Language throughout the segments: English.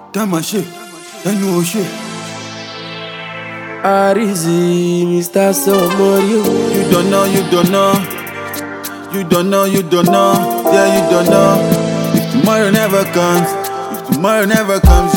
Tamashi, Enuoshi. Arizi, Mr. Somorio. You don't know, you don't know. You don't know, you don't know. Yeah, you don't know. If tomorrow never comes, if tomorrow never comes,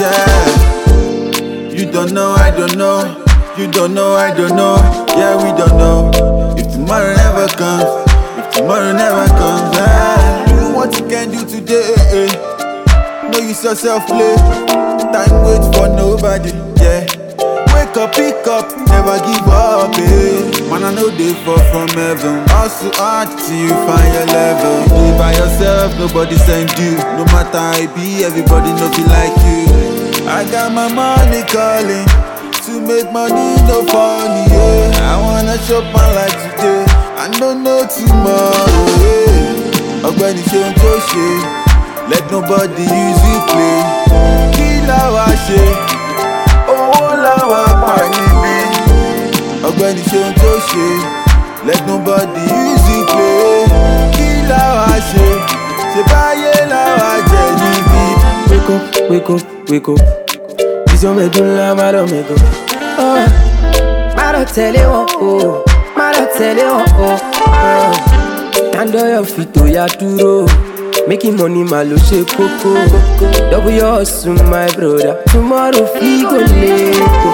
yeah. You don't know, I don't know. You don't know, I don't know. Yeah, we don't know. If tomorrow never comes, if tomorrow never comes, yeah. Do what you can do today. No use yourself play. Time waits for nobody, yeah. Wake up, pick up, never give up, eh. Man, I know they fall from heaven. Hustle hard till you find your level. You do by yourself, nobody send you. No matter how it be, everybody know be like you. I got my money calling. To make money, no funny, yeah. I wanna chop my life today. I don't know tomorrow, yeah. Ọ̀gbẹ́ni ṣe ohun tó ṣe. Let nobody use you play. Kí la wá ṣe? Owó la wá pa níbí. Ọ̀gbẹ́ni ṣe ohun tó ṣe. Let nobody use you play. Kí la wá ṣe? Ṣé báyé la wá jẹ níbí? Wake up, wake up, wake up. This your medulla, madam, wake up. Oh, madam, tell you what, oh. Madam, tell you what, oh. Stand on your feet, oh, ya duro. Making money, malo, shake coco. Double your hustle, my brother. Tomorrow, we go late.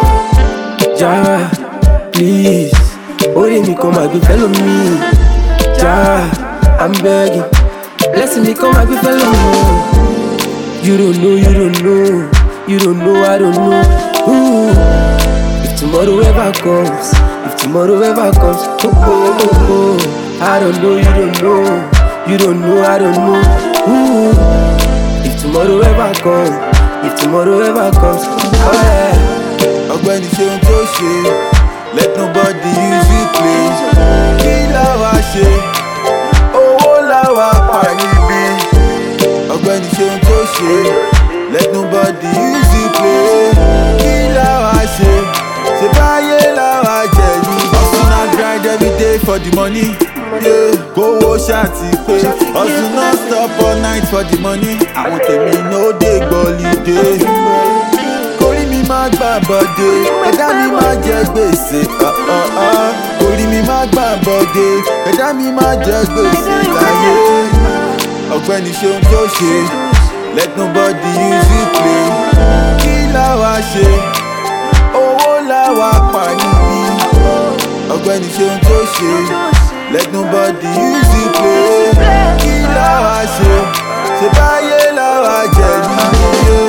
Ja, please. Hold me, come and be fellow me. Ja, I'm begging. Blessing me, come and be fellow me. You don't know, you don't know. You don't know, I don't know. Ooh. If tomorrow ever comes, if tomorrow ever comes, oh, oh, oh, oh. I don't know, you don't know. You don't know, I don't know. Ooh. If tomorrow ever comes, if tomorrow ever comes, oh yeah. Ọ̀gbẹ́ni ṣe ohun tó ṣe. Let nobody use you play. Kí la wá ṣe? Owó la wá pa níbí. Ọ̀gbẹ́ni ṣe ohun tó ṣe. Let nobody use you play. Kí la wá ṣe? Ṣé báyé la wá jẹ níbí? Hustle na grind every day for the money. Yeah, kówó ṣáàtì pé hustle non stop all night for the money. Àwọn tèmi no dey gbọ́lídé. Kórí mi má gbà bọ́dé, ẹ̀dá mi má jẹ gbèsè. Kórí mi má gbà bọ́dé, ẹ̀dá mi má jẹ gbèsè láyé. Ọ̀gbẹ́ni ṣe ohun tó ṣe, let nobody use you play. Kí la wá ṣe? Owó la wá pa níbí. Ọ̀gbẹ́ni ṣe ohun tó ṣe. Let nobody use you play. Kí la wá ṣe? Ṣé báyé la wá jẹ níbí?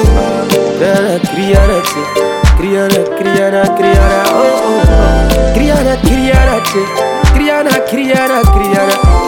Criana, criana, criana, criana, oh, oh, oh. Criana, criana, criana, criana, criana.